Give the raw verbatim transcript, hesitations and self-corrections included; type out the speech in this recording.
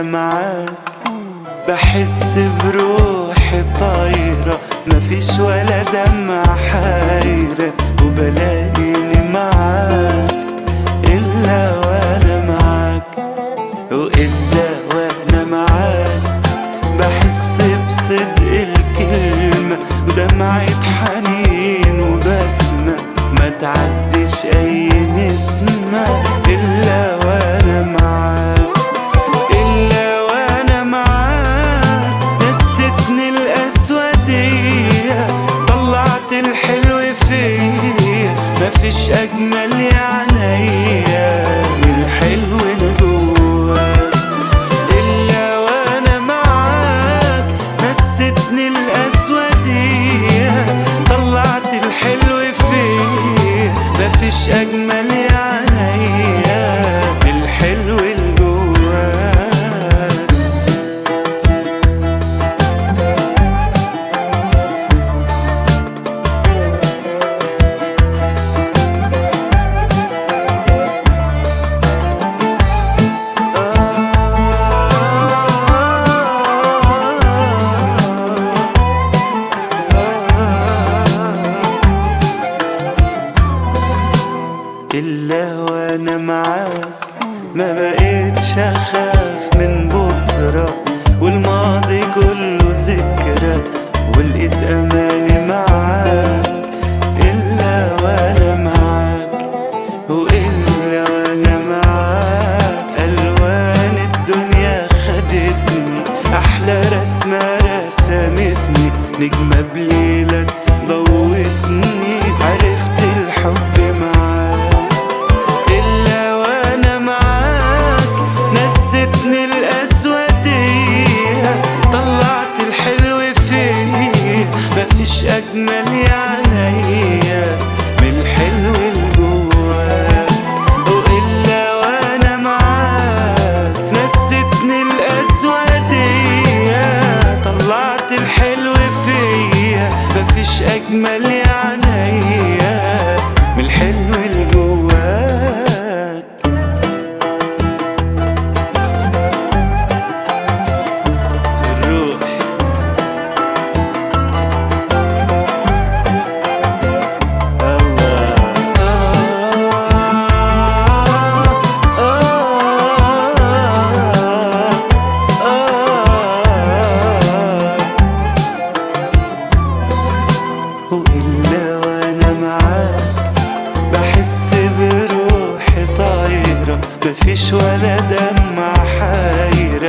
معاك بحس بروحي طايرة، مفيش ولا دمعة حايرة وبلاقيني معاك إلا وأنا معاك، وإلا وأنا معاك بحس بصدق الكلمة ودمعة حنين وبسمة ما تعديش أي نسمة إلا وأنا معاك، إلا وأنا معاك. نستني الأسودية طلعت الحلو فيا، مفيش أجمل يا عينيا من الحلو الجواك، إلا وأنا معاك. نستني الأسودية طلعت الحلو فيا، مفيش أجمل يا عينيا من الحلو الجواك. إلا وأنا معاك ما بقيتش أخاف من بكرة، والماضي كله ذكرى ولقيت أمالي معاك. إلا وأنا معاك وإلا وأنا معاك، ألوان الدنيا خدتني، أحلى رسمة رسمتني، نجمة بليلك ضوتني، عرفت الحب معاك. إلا وأنا معاك نستني الأسودية طلعت الحلو فيا، مفيش أجمل يا عينيا من الحلو الجواك، وإلا وأنا معاك نستني الأسودية طلعت الحلو فيا، مفيش أجمل يا عينيا من الحلو الجواك. الروح وإلا وأنا معاك بحس بروحي طايرة، مفيش ولا دمعة حايرة